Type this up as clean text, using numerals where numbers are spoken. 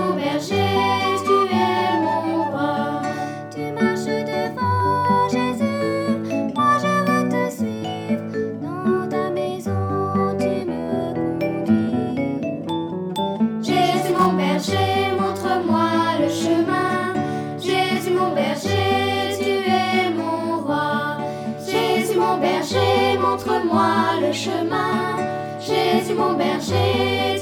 mon berger, tu es mon roi. Tu marches devant Jésus, moi je veux te suivre. Dans ta maison, tu me conduis. Jésus mon berger, montre-moi le chemin. Jésus mon berger, tu es mon roi. Jésus mon berger, montre-moi le chemin. Jésus mon berger,